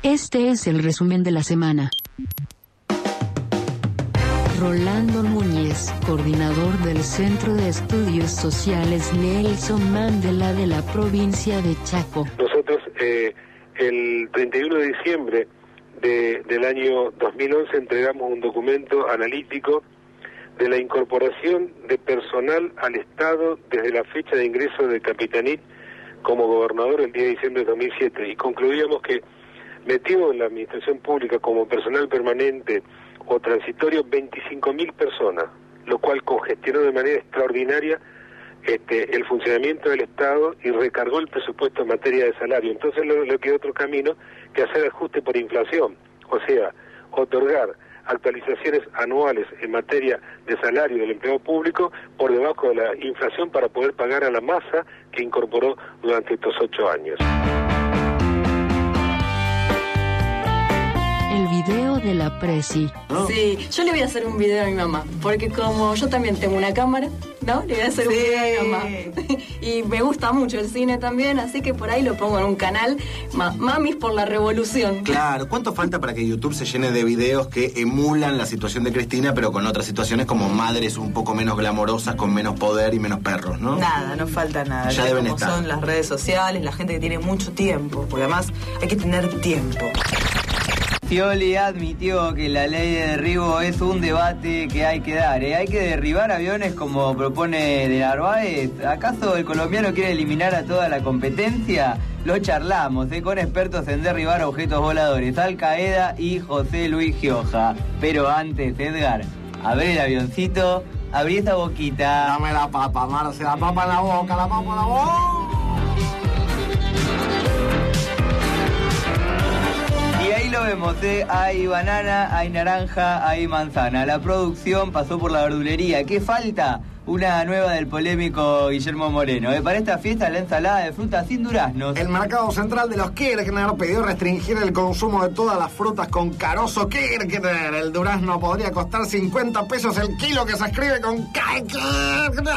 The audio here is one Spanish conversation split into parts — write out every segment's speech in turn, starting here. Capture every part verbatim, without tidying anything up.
Este es el resumen de la semana. Rolando Núñez, coordinador del Centro de Estudios Sociales Nelson Mandela de la provincia de Chaco. Nosotros eh, el treinta y uno de diciembre de, del año dos mil once entregamos un documento analítico de la incorporación de personal al Estado desde la fecha de ingreso de Capitanich como gobernador el diez de diciembre de dos mil siete, y concluíamos que metimos en la administración pública como personal permanente o transitorio veinticinco mil personas, lo cual congestionó de manera extraordinaria este, el funcionamiento del Estado y recargó el presupuesto en materia de salario. Entonces lo, lo quedó otro camino que hacer ajuste por inflación, o sea, otorgar actualizaciones anuales en materia de salario del empleo público por debajo de la inflación para poder pagar a la masa que incorporó durante estos ocho años. El video de la Presi. ¿No? Sí, yo le voy a hacer un video a mi mamá, porque como yo también tengo una cámara, ¿no? Le voy a hacer sí. un video a mi mamá. Y me gusta mucho el cine también, así que por ahí lo pongo en un canal, Ma- Mamis por la Revolución. Claro, ¿cuánto falta para que YouTube se llene de videos que emulan la situación de Cristina, pero con otras situaciones como madres un poco menos glamorosas, con menos poder y menos perros, ¿no? Nada, no falta nada. Ya ya deben como estar. Son las redes sociales, la gente que tiene mucho tiempo, porque además hay que tener tiempo. Scioli admitió que la ley de derribo es un debate que hay que dar, ¿eh? ¿Hay que derribar aviones como propone de Narváez? ¿Acaso el colombiano quiere eliminar a toda la competencia? Lo charlamos, ¿eh? Con expertos en derribar objetos voladores, Al Qaeda y José Luis Gioja. Pero antes, Edgar, abre el avioncito, abrí esta boquita. Dame la papa, Marce, la papa en la boca, la papa en la boca. Y ahí lo vemos, ¿eh? Hay banana, hay naranja, hay manzana. La producción pasó por la verdulería. ¿Qué falta? Una nueva del polémico Guillermo Moreno. ¿eh? Para esta fiesta, la ensalada de frutas sin duraznos. El mercado central de los Kirchner pidió restringir el consumo de todas las frutas con carozo Kirchner. El durazno podría costar cincuenta pesos el kilo, que se escribe con Kirchner.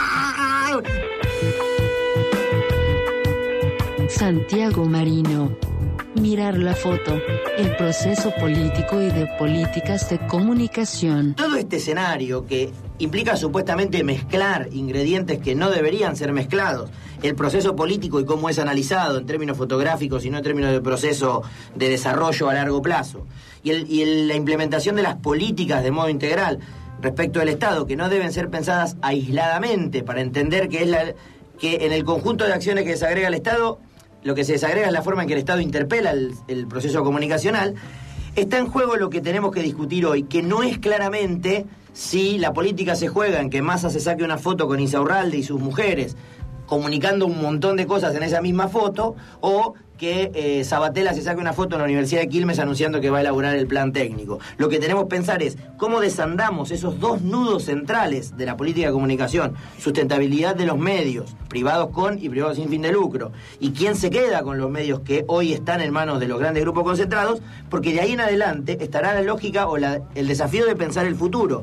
Santiago Marino. Mirar la foto, el proceso político y de políticas de comunicación. Todo este escenario que implica supuestamente mezclar ingredientes que no deberían ser mezclados, el proceso político y cómo es analizado en términos fotográficos y no en términos de proceso de desarrollo a largo plazo, y, el, y el, la implementación de las políticas de modo integral respecto del Estado, que no deben ser pensadas aisladamente para entender que, es la, que en el conjunto de acciones que desagrega el Estado, lo que se desagrega es la forma en que el Estado interpela el, el proceso comunicacional. Está en juego lo que tenemos que discutir hoy, que no es claramente si la política se juega en que Massa se saque una foto con Insaurralde y sus mujeres, comunicando un montón de cosas en esa misma foto, o que eh, Sabatella se saque una foto en la Universidad de Quilmes anunciando que va a elaborar el plan técnico. Lo que tenemos que pensar es cómo desandamos esos dos nudos centrales de la política de comunicación: sustentabilidad de los medios, privados con y privados sin fin de lucro, y quién se queda con los medios que hoy están en manos de los grandes grupos concentrados, porque de ahí en adelante estará la lógica o la, el desafío de pensar el futuro.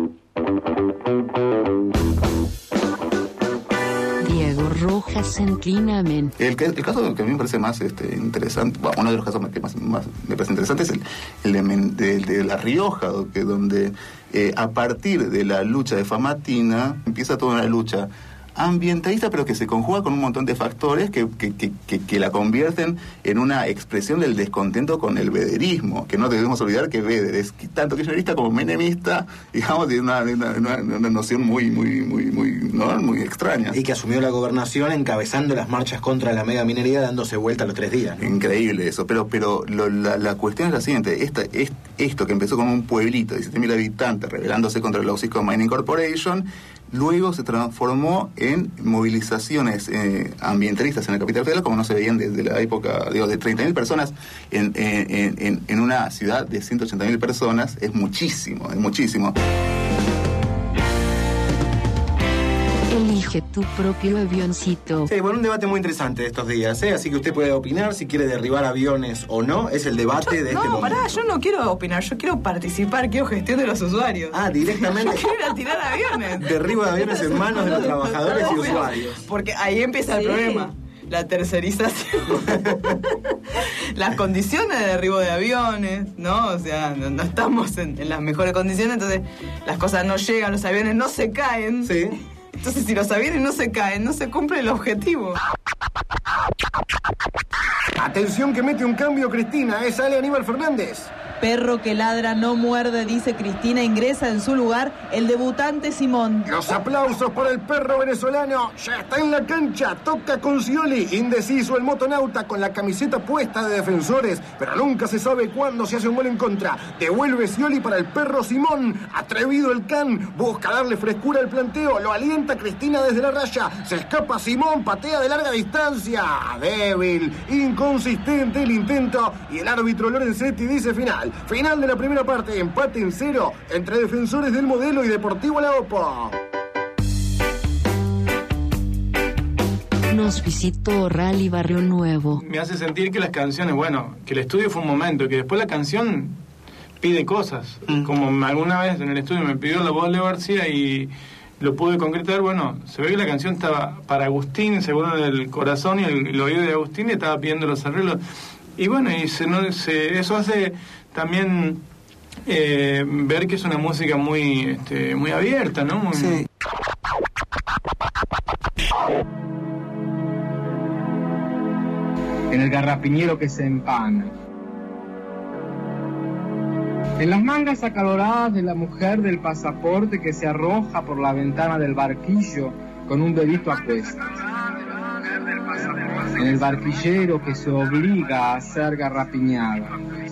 Rojas en Clinamen. El, el caso que a mí me parece más este, interesante, bueno, uno de los casos que más, más me parece interesante es el, el de, de, de La Rioja, que donde eh, a partir de la lucha de Famatina empieza toda una lucha ambientalista, pero que se conjuga con un montón de factores que, que, que, que, que la convierten en una expresión del descontento con el vederismo, que no debemos olvidar que Veder es tanto kirchnerista como menemista, digamos, de una, una, una, una noción muy muy muy muy ¿no? muy extraña. Y que asumió la gobernación encabezando las marchas contra la mega minería, dándose vuelta los tres días, ¿no? Increíble eso, pero pero lo, la, la cuestión es la siguiente: esta, es, esto que empezó con un pueblito de diecisiete mil habitantes rebelándose contra la Osisko Mining Corporation, luego se transformó en movilizaciones eh, ambientalistas en la capital federal, como no se veían desde la época, digo, de treinta mil personas en, en, en, en una ciudad de ciento ochenta mil personas. Es muchísimo, es muchísimo. Elige tu propio avioncito. Sí, bueno, un debate muy interesante de estos días, ¿eh? Así que usted puede opinar si quiere derribar aviones o no. Es el debate yo, de no, este momento. No, pará, yo no quiero opinar, yo quiero participar, quiero gestión de los usuarios. Ah, directamente. Yo quiero ir a tirar aviones. Derribo de aviones en manos de los trabajadores y usuarios. Porque ahí empieza el sí. problema. La tercerización. las condiciones de derribo de aviones, ¿no? O sea, no, no estamos en, en las mejores condiciones, entonces las cosas no llegan, los aviones no se caen. Sí. Entonces, si los aviones no se caen, no se cumple el objetivo. Atención que mete un cambio Cristina, es Ale Aníbal Fernández. Perro que ladra no muerde, dice Cristina, ingresa en su lugar el debutante Simón. Los aplausos por el perro venezolano. Ya está en la cancha, toca con Scioli. Indeciso el motonauta con la camiseta puesta de Defensores, pero nunca se sabe cuándo se hace un gol en contra. Devuelve Scioli para el perro Simón. Atrevido el can, busca darle frescura al planteo. Lo alienta Cristina desde la raya. Se escapa Simón, patea de larga distancia. Débil, inconsistente el intento. Y el árbitro Lorenzetti dice final. Final de la primera parte, empate en cero entre Defensores del Modelo y Deportivo La Opo. Nos visitó Rally Barrio Nuevo. Me hace sentir que las canciones, bueno, que el estudio fue un momento, que después la canción pide cosas. Mm. Como alguna vez en el estudio me pidió la voz de Leo García y lo pude concretar, bueno, se ve que la canción estaba para Agustín, según el corazón y el, el oído de Agustín, y estaba pidiendo los arreglos. Y bueno, y se, no, se, eso hace también eh, ver que es una música muy este, muy abierta, ¿no? Muy, sí. En el garrapiñero que se empana. En las mangas acaloradas de la mujer del pasaporte que se arroja por la ventana del barquillo con un bebito a cuestas. En el barquillero que se obliga a ser garrapiñado.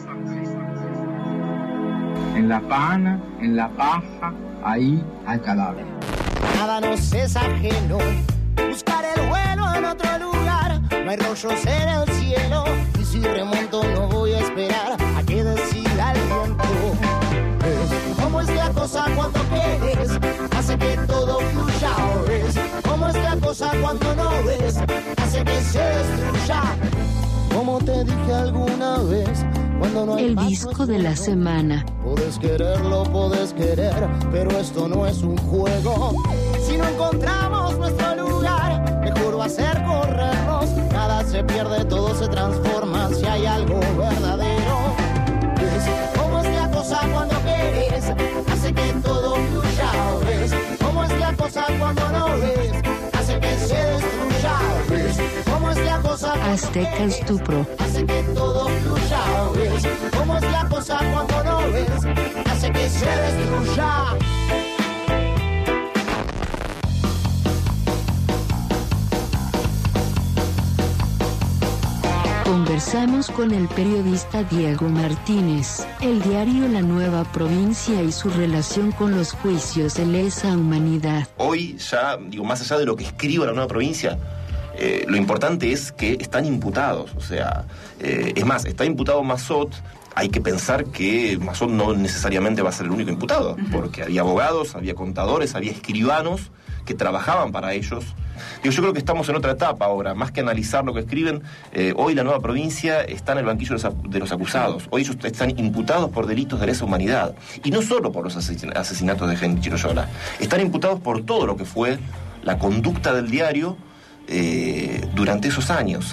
En la pana, en la paja, ahí al cadáver. Nada nos es ajeno, buscar el vuelo en otro lugar. No hay rollos en el cielo, y si remonto no voy a esperar a que decida el viento. ¿Cómo es la cosa cuando quieres? Hace que todo fluya, ¿ves? ¿Cómo es la cosa cuando no ves? Hace que se destruya. Como te dije alguna vez, cuando no hay el más, disco de la semana. Puedes quererlo, puedes querer, pero esto no es un juego. Si no encontramos nuestro lugar, mejor va a ser corrernos. Nada se pierde, todo se transforma si hay algo verdadero. ¿Cómo es la cosa cuando quieres? Hace que todo fluya, ¿ves? ¿Cómo es la cosa cuando no ves? Hace que se destruya, ¿ves? ¿Cómo es la cosa cuando Azteca Estupro. Hace que todo fluya, ¿ves? ¿Cómo es la cosa cuando no ves? Hace que se destruya. Conversamos con el periodista Diego Martínez, el diario La Nueva Provincia y su relación con los juicios de lesa humanidad. Hoy ya, digo, más allá de lo que escriba La Nueva Provincia, eh, lo importante es que están imputados. O sea, eh, es más, está imputado Massot. Hay que pensar que Massot no necesariamente va a ser el único imputado, porque había abogados, había contadores, había escribanos que trabajaban para ellos. Digo, yo creo que estamos en otra etapa ahora, más que analizar lo que escriben. Eh, hoy La Nueva Provincia está en el banquillo de los, de los acusados. Hoy ellos están imputados por delitos de lesa humanidad. Y no solo por los asesinatos de Henry Chiroyola. Están imputados por todo lo que fue la conducta del diario eh, durante esos años.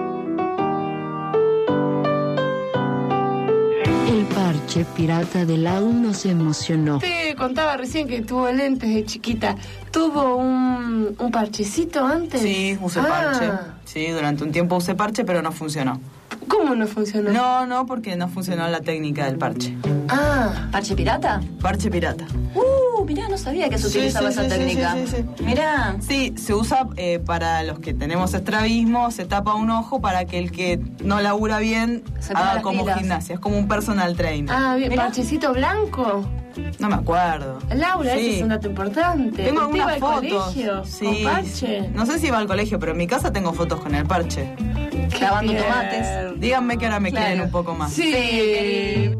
El parche pirata del A U nos emocionó. Te contaba recién que tuvo lentes de chiquita. ¿Tuvo un, un parchecito antes? Sí, usé ah. parche. Sí, durante un tiempo usé parche, pero no funcionó. ¿Cómo no funcionó? No, no, porque no funcionó la técnica del parche. Ah, ¿parche pirata? Parche pirata. Uh, mirá, no sabía que se sí, utilizaba sí, esa sí, técnica. Sí, sí, sí. Mirá. Sí, se usa eh, para los que tenemos estrabismo, se tapa un ojo para que el que no labura bien se haga como pilas. Gimnasia, es como un personal trainer. Ah, bien, ¿mirá? ¿Parchecito blanco? No me acuerdo. Laura, sí. Ese es un dato importante. Tengo algunas al fotos. Colegio, sí, con parche? No sé si iba al colegio, pero en mi casa tengo fotos con el parche. Clavando tomates. Díganme que ahora me claro. quieren un poco más. Sí. sí.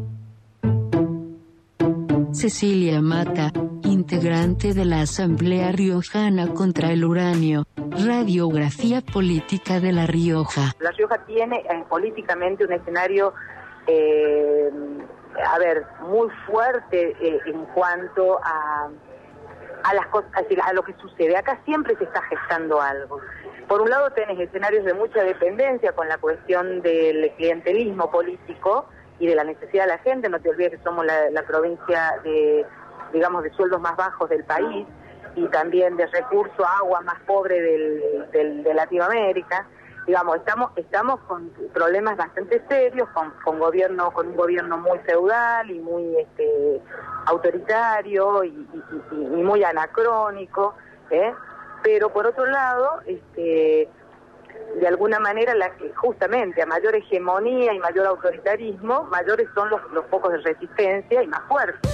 Cecilia Mata, integrante de la Asamblea Riojana contra el Uranio, Radiografía Política de La Rioja. La Rioja tiene eh, políticamente un escenario, eh, a ver, muy fuerte eh, en cuanto a, a las cosas, a lo que sucede. Acá siempre se está gestando algo. por un lado tenés escenarios de mucha dependencia con la cuestión del clientelismo político y de la necesidad de la gente. No te olvides que somos la, la provincia de, digamos, de sueldos más bajos del país y también de recurso, agua más pobre del, del, de Latinoamérica. Digamos, estamos estamos con problemas bastante serios, con, con gobierno con un gobierno muy feudal y muy este, autoritario y, y, y, y muy anacrónico, ¿eh? Pero por otro lado, este, de alguna manera, la, justamente a mayor hegemonía y mayor autoritarismo, mayores son los, los focos de resistencia y más fuertes.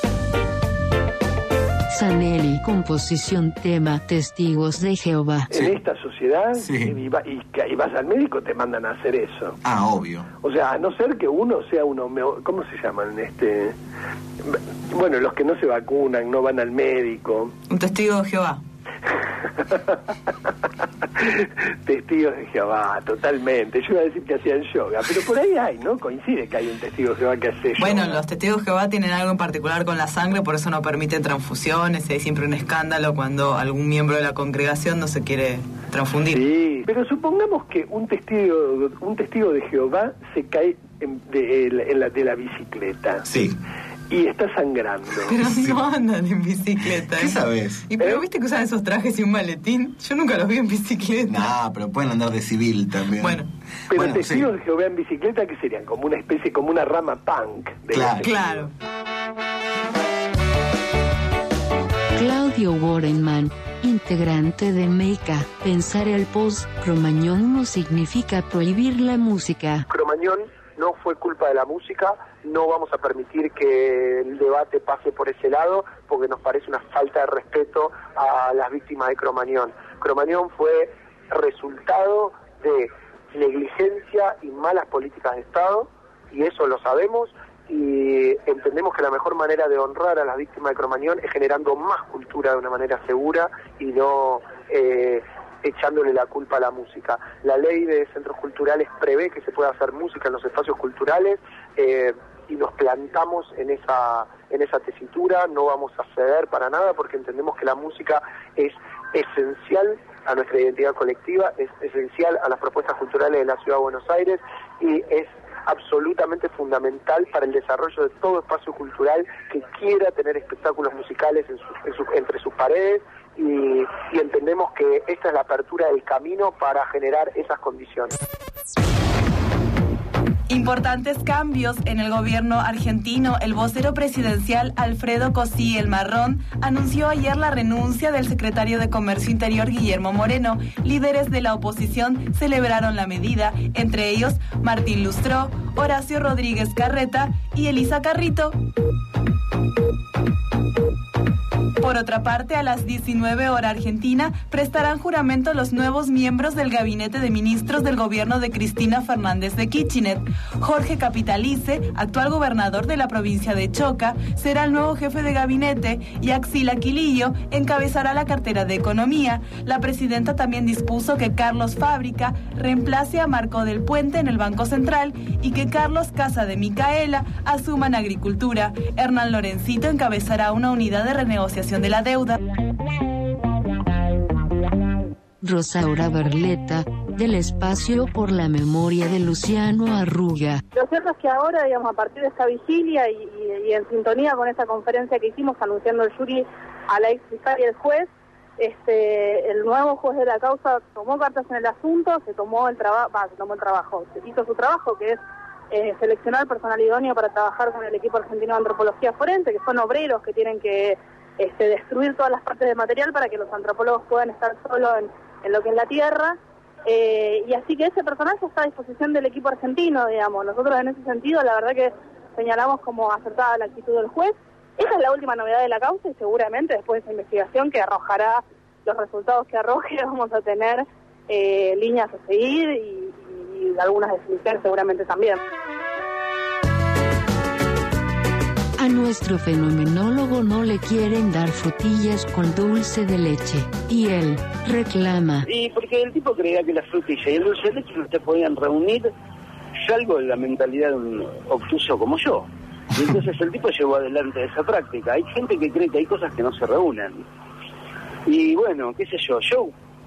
Zanelli, composición, tema, Testigos de Jehová. En esta sociedad, sí. y, va, y, y vas al médico, te mandan a hacer eso. Ah, obvio. O sea, a no ser que uno sea uno, ¿cómo se llaman? este Bueno, los que no se vacunan, no van al médico. Un testigo de Jehová. Testigos de Jehová, totalmente. Yo iba a decir que hacían yoga, pero por ahí hay, ¿no? Coincide que hay un testigo de Jehová que hace yoga. Bueno, los testigos de Jehová tienen algo en particular con la sangre, por eso no permiten transfusiones, hay siempre un escándalo cuando algún miembro de la congregación no se quiere transfundir. Sí, pero supongamos que un testigo un testigo de Jehová se cae en, de, en la, de la bicicleta. Sí. Y está sangrando. Pero no andan en bicicleta. ¿Qué sabes? ¿Y pero ¿Eh? viste que usan esos trajes y un maletín? Yo nunca los vi en bicicleta. Nah, pero pueden andar de civil también. Bueno. Pero bueno, testigos sí. de Jehová en bicicleta, ¿qué serían? Como una especie, como una rama punk. De claro. Claro. Claudio Borenman, integrante de Meika, pensar el post-Cromañón no significa prohibir la música. Cromañón no fue culpa de la música, no vamos a permitir que el debate pase por ese lado, porque nos parece una falta de respeto a las víctimas de Cromañón. Cromañón fue resultado de negligencia y malas políticas de Estado, y eso lo sabemos, y entendemos que la mejor manera de honrar a las víctimas de Cromañón es generando más cultura de una manera segura y no eh, echándole la culpa a la música. La ley de centros culturales prevé que se pueda hacer música en los espacios culturales eh, y nos plantamos en esa en esa tesitura, no vamos a ceder para nada porque entendemos que la música es esencial a nuestra identidad colectiva, es esencial a las propuestas culturales de la Ciudad de Buenos Aires y es absolutamente fundamental para el desarrollo de todo espacio cultural que quiera tener espectáculos musicales en su, en su, entre sus paredes y, y entendemos que esta es la apertura del camino para generar esas condiciones. Importantes cambios en el gobierno argentino. El vocero presidencial Alfredo Cosí El Marrón anunció ayer la renuncia del secretario de Comercio Interior Guillermo Moreno. Líderes de la oposición celebraron la medida, entre ellos Martín Lustró, Horacio Rodríguez Carreta y Elisa Carrito. Por otra parte, a las diecinueve horas Argentina, prestarán juramento los nuevos miembros del gabinete de ministros del gobierno de Cristina Fernández de Kirchner. Jorge Capitalice, actual gobernador de la provincia de Choca, será el nuevo jefe de gabinete y Axila Quilillo encabezará la cartera de Economía. La presidenta también dispuso que Carlos Fábrica reemplace a Marco del Puente en el Banco Central y que Carlos Casa de Micaela asuma en Agricultura. Hernán Lorencito encabezará una unidad de renegociación de la deuda. Rosaura Berleta, del Espacio por la Memoria de Luciano Arruga. Lo cierto es que ahora, digamos, a partir de esta vigilia y, y, y en sintonía con esta conferencia que hicimos anunciando el jury a la ex fiscal y el juez, este, el nuevo juez de la causa tomó cartas en el asunto, se tomó el trabajo, se tomó el trabajo, se hizo su trabajo, que es eh, seleccionar personal idóneo para trabajar con el equipo argentino de antropología forense, que son obreros que tienen que Este, destruir todas las partes del material para que los antropólogos puedan estar solo en, en lo que es la tierra, eh, y así que ese personaje está a disposición del equipo argentino, digamos. Nosotros en ese sentido, la verdad que señalamos como acertada la actitud del juez. Esa es la última novedad de la causa y seguramente después de esa investigación que arrojará los resultados que arroje, vamos a tener eh, líneas a seguir y, y algunas definiciones seguramente también. A nuestro fenomenólogo no le quieren dar frutillas con dulce de leche, y él reclama. Y porque el tipo creía que la frutilla y el dulce de leche no se podían reunir, salvo de la mentalidad de un obtuso como yo. Y entonces el tipo llevó adelante esa práctica. Hay gente que cree que hay cosas que no se reúnen. Y bueno, qué sé yo, yo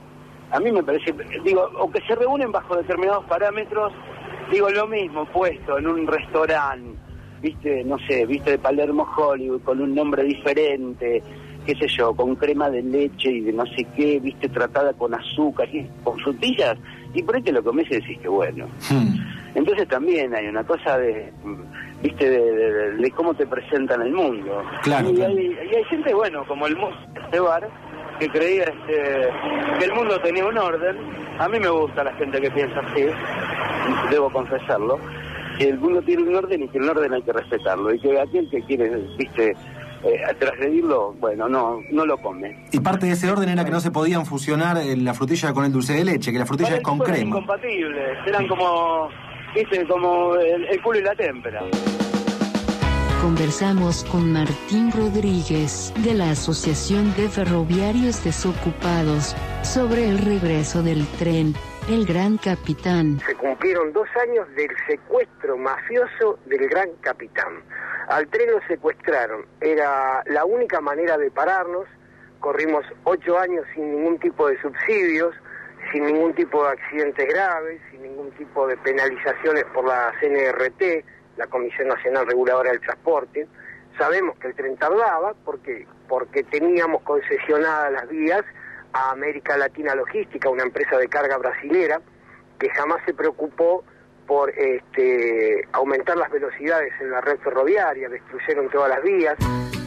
A mí me parece, digo, o que se reúnen bajo determinados parámetros, digo, lo mismo, puesto en un restaurante, viste, no sé, viste de Palermo Hollywood, con un nombre diferente, qué sé yo, con crema de leche y de no sé qué, viste, tratada con azúcar, y con frutillas, y por ahí te lo comes y decís que bueno. Hmm. Entonces también hay una cosa de, viste, de, de, de cómo te presentan el mundo. Claro, y, claro. Hay, y hay gente, bueno, como el músico de bar, que creía este, que el mundo tenía un orden. A mí me gusta la gente que piensa así, debo confesarlo, que el mundo tiene un orden y que el orden hay que respetarlo, y que aquel que quiere, viste, Eh, transgredirlo, bueno, no no lo come. Y parte de ese orden era que no se podían fusionar la frutilla con el dulce de leche, que la frutilla Para es con eran crema. incompatibles, eran como, viste, como el, el culo y la témpera. Conversamos con Martín Rodríguez, de la Asociación de Ferroviarios Desocupados, sobre el regreso del tren, el Gran Capitán. Se cumplieron dos años del secuestro mafioso del Gran Capitán. Al tren lo secuestraron, era la única manera de pararnos, corrimos ocho años sin ningún tipo de subsidios, sin ningún tipo de accidentes graves, sin ningún tipo de penalizaciones por la C N R T, la Comisión Nacional Reguladora del Transporte. Sabemos que el tren tardaba porque, porque teníamos concesionadas las vías a América Latina Logística, una empresa de carga brasilera, que jamás se preocupó por este, aumentar las velocidades en la red ferroviaria, destruyeron todas las vías.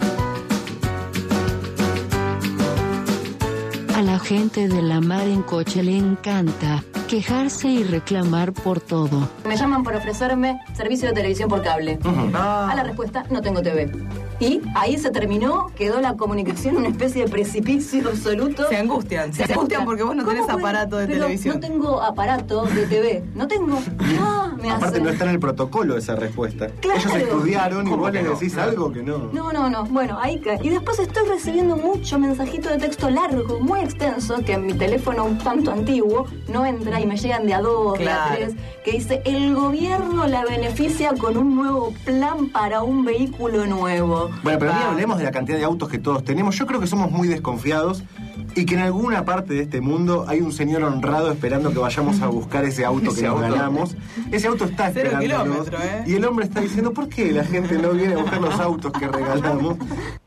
A la gente de la mar en coche le encanta quejarse y reclamar por todo. Me llaman por ofrecerme servicio de televisión por cable. Uh-huh. A la respuesta, no tengo T V. Y ahí se terminó, quedó la comunicación en una especie de precipicio absoluto. Se angustian, se, se angustian porque vos no tenés puede? aparato de Pero televisión. no tengo aparato de T V, no tengo. Ah, me Aparte hace... no está en el protocolo esa respuesta. Claro. Ellos estudiaron y vos les no? decís Claro. algo que no. No, no, no. Bueno, ahí cae. Y después estoy recibiendo mucho mensajito de texto largo, muy extenso, que en mi teléfono un tanto antiguo no entra y me llegan de a dos, Claro. de a tres, que dice, el gobierno la beneficia con un nuevo plan para un vehículo nuevo. Bueno, pero ni Ah. hablemos de la cantidad de autos que todos tenemos. Yo creo que somos muy desconfiados y que en alguna parte de este mundo hay un señor honrado esperando que vayamos a buscar ese auto que Ese nos auto. ganamos. Ese auto está Cero esperándonos. kilómetro, ¿eh? Y el hombre está diciendo, ¿por qué la gente no viene a buscar los autos que regalamos?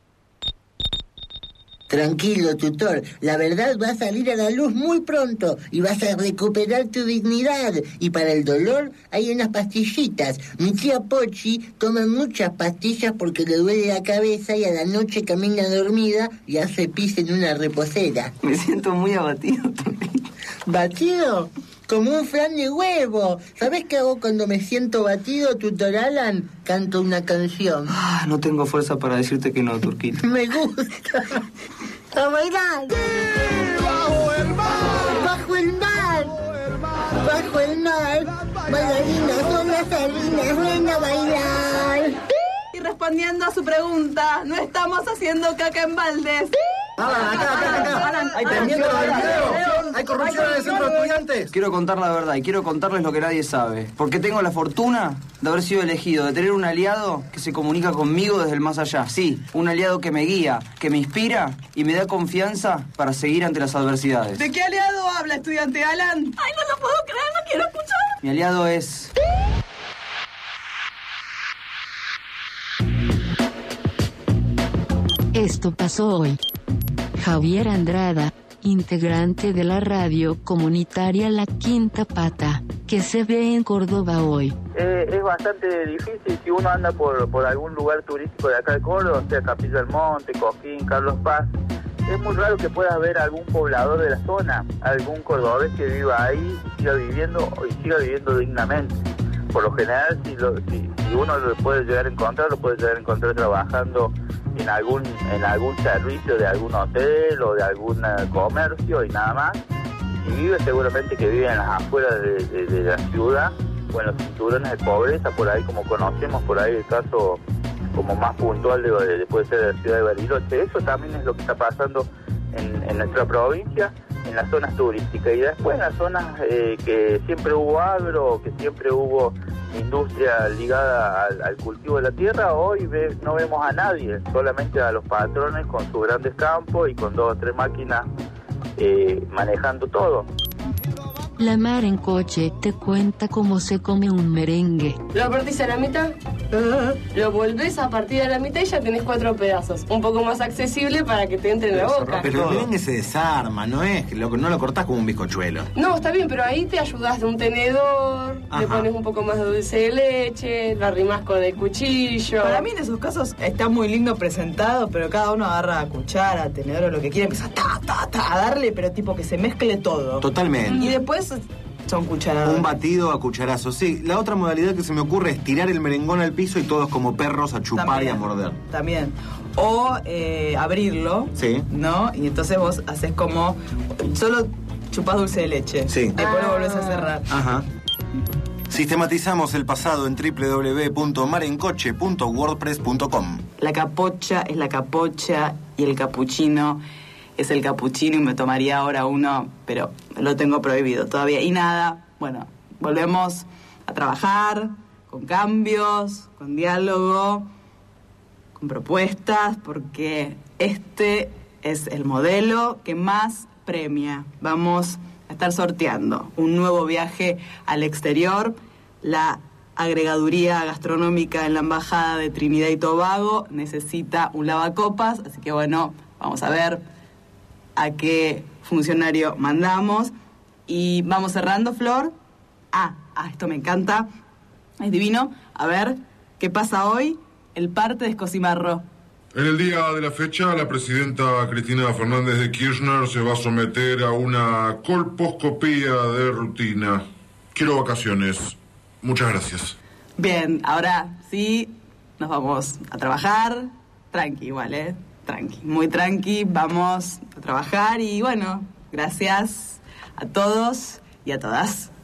Tranquilo, tutor, la verdad va a salir a la luz muy pronto y vas a recuperar tu dignidad. Y para el dolor hay unas pastillitas. Mi tía Pochi toma muchas pastillas porque le duele la cabeza y a la noche camina dormida y hace pis en una reposera. Me siento muy abatido. ¿Batido? Como un flan de huevo. ¿Sabés qué hago cuando me siento batido, tutor Alan? Canto una canción. Ah, no tengo fuerza para decirte que no, Turquito. Me gusta. ¡A bailar! ¡Bajo el mar! ¡Bajo el mar! ¡Bajo el mar! Bailarinas son las sardinas, ven a bailar. Y respondiendo a su pregunta, no estamos haciendo caca en baldes. Alan, acá, acá, acá. Hay corrupción en el video. Hay corrupción en el centro de estudiantes. Quiero contar la verdad y quiero contarles lo que nadie sabe. Porque tengo la fortuna de haber sido elegido, de tener un aliado que se comunica conmigo desde el más allá. Sí, un aliado que me guía, que me inspira y me da confianza para seguir ante las adversidades. ¿De qué aliado habla, estudiante Alan? Ay, no lo puedo creer, no quiero escuchar. Mi aliado es... Esto pasó hoy. Javier Andrada, integrante de la radio comunitaria La Quinta Pata, que se ve en Córdoba hoy. Eh, es bastante difícil si uno anda por, por algún lugar turístico de acá de Córdoba, sea Capilla del Monte, Coquín, Carlos Paz. Es muy raro que puedas ver algún poblador de la zona, algún cordobés que viva ahí y siga viviendo y siga viviendo dignamente. Por lo general, si, lo, si, si uno lo puede llegar a encontrar, lo puede llegar a encontrar trabajando en algún en algún servicio de algún hotel o de algún comercio y nada más. Si vive, seguramente que vive en las afueras de, de, de la ciudad o en los cinturones de pobreza, por ahí como conocemos, por ahí el caso como más puntual de, de, puede ser de la ciudad de Bariloche. Eso también es lo que está pasando en, en nuestra provincia, en las zonas turísticas. Y después en las zonas eh, que siempre hubo agro, que siempre hubo industria ligada al, al cultivo de la tierra, hoy ve, no vemos a nadie, solamente a los patrones con sus grandes campos y con dos o tres máquinas eh, manejando todo. La Mar en Coche te cuenta cómo se come un merengue. Lo partís a la mitad, lo volvés a partir a la mitad y ya tenés cuatro pedazos. Un poco más accesible para que te entre en la boca. Pero el merengue se desarma, no es, lo, no lo cortás como un bizcochuelo. No, está bien, pero ahí te ayudás de un tenedor, Ajá. le pones un poco más de dulce de leche, lo arrimás con el cuchillo. Para mí en esos casos está muy lindo presentado, pero cada uno agarra cuchara, tenedor o lo que quiera, empieza ta, ta, ta, a darle, pero tipo que se mezcle todo. Totalmente. Y después son cucharadas. Un batido a cucharazos, sí. La otra modalidad que se me ocurre es tirar el merengón al piso y todos como perros a chupar También, y a morder. También. O eh, abrirlo, Sí. ¿no? Y entonces vos haces como... Solo chupás dulce de leche. Sí. Después lo volvés a cerrar. Ajá. Sistematizamos el pasado en doble u doble u doble u punto marencoche punto wordpress punto com. La capocha es la capocha y el capuchino es el capuchino y me tomaría ahora uno, pero lo tengo prohibido todavía. Y nada, bueno, volvemos a trabajar con cambios, con diálogo, con propuestas, porque este es el modelo que más premia. Vamos a estar sorteando un nuevo viaje al exterior, la agregaduría gastronómica en la Embajada de Trinidad y Tobago necesita un lavacopas, así que bueno, vamos a ver a qué funcionario mandamos. Y vamos cerrando, Flor. Ah, ah, esto me encanta, es divino. A ver, ¿qué pasa hoy? El parte de Escosimarro. En el día de la fecha, la presidenta Cristina Fernández de Kirchner se va a someter a una colposcopía de rutina. Quiero vacaciones. Muchas gracias. Bien, ahora sí, nos vamos a trabajar. Tranqui igual, ¿eh? Tranqui, muy tranqui. Vamos a trabajar y bueno, gracias a todos y a todas.